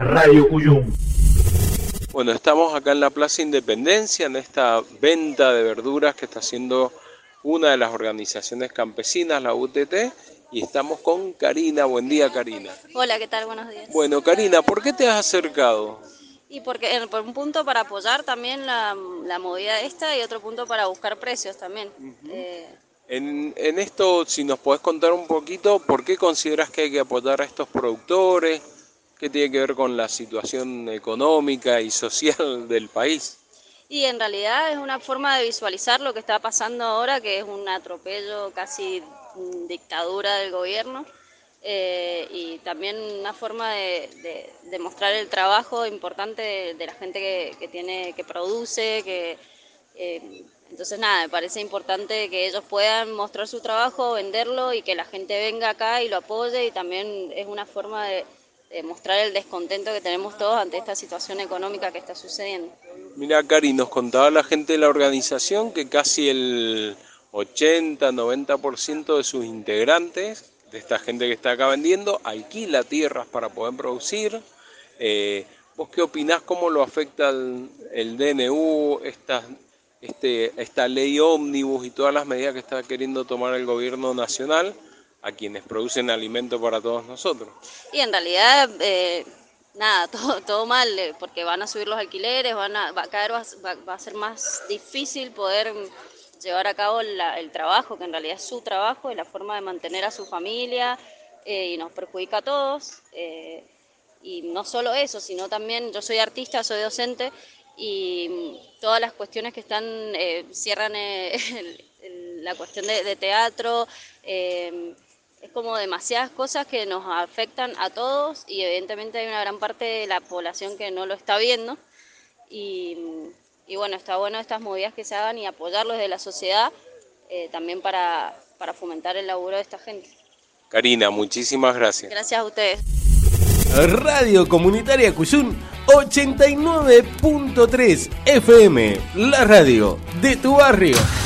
Radio Cuyum. Bueno, estamos acá en la Plaza Independencia, en esta venta de verduras que está haciendo una de las organizaciones campesinas, la UTT, y estamos con Karina. Buen día, Karina. Hola, ¿qué tal? Buenos días. Bueno, Karina, ¿por qué te has acercado? Y porque por un punto para apoyar también la movida esta y otro punto para buscar precios también. En esto, si nos podés contar un poquito, ¿por qué consideras que hay que apoyar a estos productores? ¿Qué tiene que ver con la situación económica y social del país? Y en realidad es una forma de visualizar lo que está pasando ahora, que es un atropello, casi dictadura del gobierno, y también una forma de mostrar el trabajo importante de la gente que produce, entonces nada, me parece importante que ellos puedan mostrar su trabajo, venderlo y que la gente venga acá y lo apoye, y también es una forma de mostrar el descontento que tenemos todos ante esta situación económica que está sucediendo. Mira, Cari, nos contaba la gente de la organización que casi el 80-90% de sus integrantes, de esta gente que está acá vendiendo, alquila tierras para poder producir. ¿Vos qué opinás? ¿Cómo lo afecta el DNU, esta ley ómnibus y todas las medidas que está queriendo tomar el gobierno nacional a quienes producen alimento para todos nosotros? Y en realidad, nada, todo mal, porque van a subir los alquileres, va a ser más difícil poder llevar a cabo el trabajo, que en realidad es su trabajo, y la forma de mantener a su familia, y nos perjudica a todos. Y no solo eso, sino también, yo soy artista, soy docente, y todas las cuestiones que están, cierran la cuestión de teatro, es como demasiadas cosas que nos afectan a todos, y evidentemente hay una gran parte de la población que no lo está viendo, y bueno, está bueno estas movidas que se hagan y apoyarlos desde la sociedad, también para fomentar el laburo de esta gente. Karina, muchísimas gracias. Gracias a ustedes. Radio Comunitaria Cuyum 89.3 FM, la radio de tu barrio.